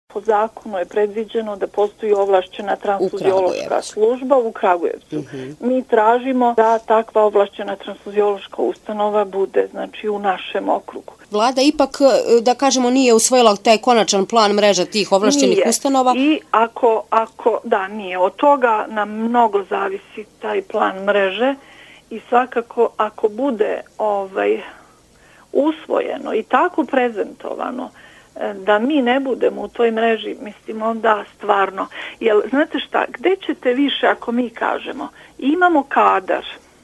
Po zakonu je predviđeno da postoji ovlašćena transfuziološka služba u Kragujevcu. Mi tražimo da takva ovlašćena transfuziološka ustanova bude, znači, u našem okrugu. Vlada ipak, da kažemo, nije usvojila taj konačan plan mreža tih ovlašćenih ustanova? I da, nije. Od toga nam mnogo zavisi taj plan mreže i svakako ako bude usvojeno i tako prezentovano da mi ne budemo u toj mreži, mislim onda stvarno. Jer, znate šta, gde ćete više ako mi kažemo? Imamo kadar,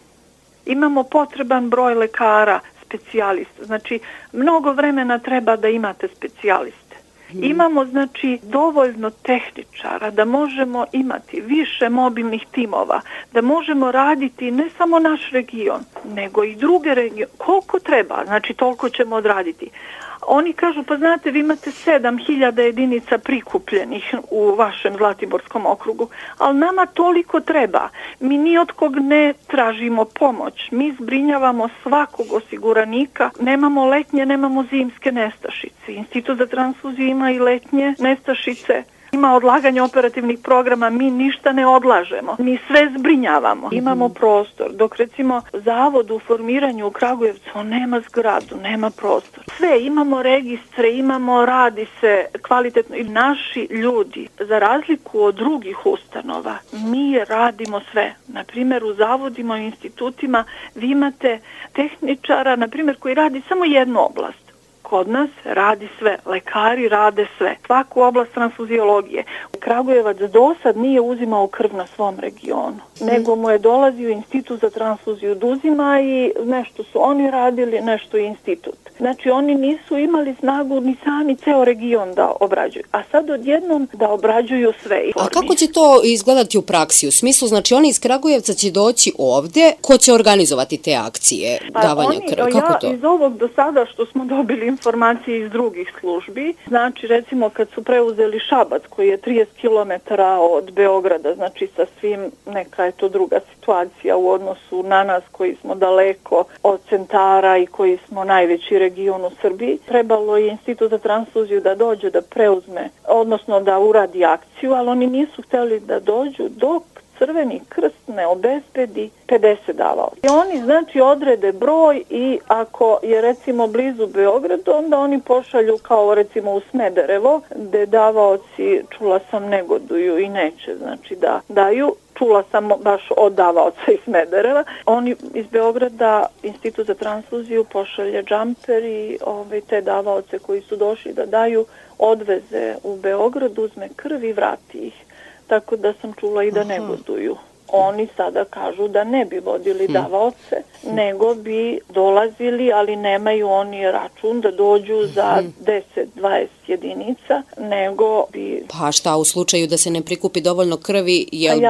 imamo potreban broj lekara, specijalista. Znači, mnogo vremena treba da imate specijaliste. Imamo, znači, dovoljno tehničara da možemo imati više mobilnih timova, da možemo raditi ne samo naš region, nego i druge regione. Koliko treba, znači toliko ćemo odraditi. Oni kažu, pa znate, vi imate 7.000 jedinica prikupljenih u vašem Zlatiborskom okrugu, ali nama toliko treba. Mi ni od kog ne tražimo pomoć. Mi zbrinjavamo svakog osiguranika. Nemamo letnje, nemamo zimske nestašice. Institut za transfuziju ima i letnje nestašice. Ima odlaganje operativnih programa, mi ništa ne odlažemo. Mi sve zbrinjavamo. Imamo prostor. Dok recimo zavod u formiranju u Kragujevcu, on nema zgradu, nema prostor. Sve, imamo registre, radi se kvalitetno. I naši ljudi, za razliku od drugih ustanova, mi radimo sve. Naprimjer, u zavodima, u institutima, vi imate tehničara, naprimjer, koji radi samo jednu oblast. Kod nas radi sve, lekari rade sve, svaku oblast transfuziologije. Kragujevac do sad nije uzimao krv na svom regionu, nego mu je dolazio institut za transfuziju da uzima i nešto su oni radili, nešto je institut. Znači oni nisu imali snagu ni sami ceo region da obrađuju, a sad odjednom da obrađuju sve. A kako će to izgledati u praksi? U smislu, znači oni iz Kragujevca će doći ovde, ko će organizovati te akcije davanja krvi? Kako to? Iz ovog do sada što smo dobili informacije iz drugih službi, znači recimo kad su preuzeli Šabac koji je 30 km od Beograda, znači sa svim neka je to druga situacija u odnosu na nas koji smo daleko od centara i koji smo najveći region u Srbiji. Trebalo je Institut za transfuziju da dođe da preuzme, odnosno da uradi akciju, ali oni nisu htjeli da dođu dok Crveni krst ne obezbedi 50 davaoca. I oni znači odrede broj i ako je recimo blizu Beogradu, onda oni pošalju kao recimo u Smederevo, gde davaoci, čula sam, negoduju i neće znači da daju. Čula sam baš od davaoca iz Smedereva. Oni iz Beograda, Institut za transfuziju, pošalje džamper i te davaoce koji su došli da daju, odveze u Beograd, uzme krv i vrati ih. Tako da sam čula i da negoduju. Oni sada kažu da ne bi vodili davaoce, nego bi dolazili, ali nemaju oni račun da dođu za 10-20 jedinica, nego bi... Pa šta u slučaju da se ne prikupi dovoljno krvi,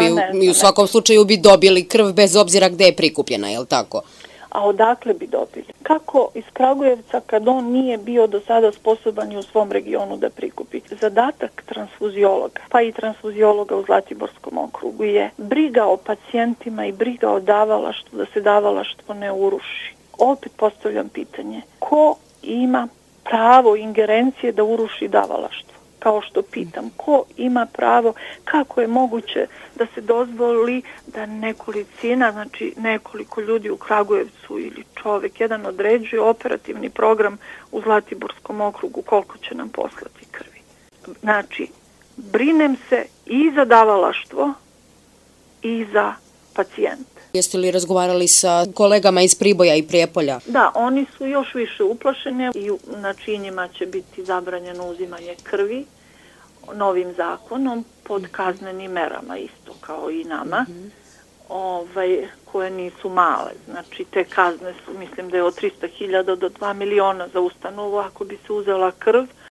u svakom slučaju bi dobili krv bez obzira gde je prikupljena, je li tako? A odakle bi dobili? Kako iz Kragujevca kad on nije bio do sada sposoban i u svom regionu da prikupi? Zadatak transfuziologa, pa i transfuziologa u Zlatiborskom okrugu je briga o pacijentima i briga o davalaštvu, da se davalaštvo ne uruši. Opet postavljam pitanje, ko ima pravo ingerencije da uruši davalaštvo? Kao što pitam, ko ima pravo, kako je moguće da se dozvoli da nekolicina, znači nekoliko ljudi u Kragujevcu ili čovek jedan određuje operativni program u Zlatiborskom okrugu koliko će nam poslati krvi. Znači, brinem se i za davalaštvo i za pacijente. Jeste li razgovarali sa kolegama iz Priboja i Prijepolja? Da, oni su još više uplašeni i znači njima će biti zabranjeno uzimanje krvi novim zakonom pod kaznenim merama isto kao i nama, koje nisu male. Znači te kazne su, mislim da je od 300.000 do 2 miliona za ustanovu ako bi se uzela krv.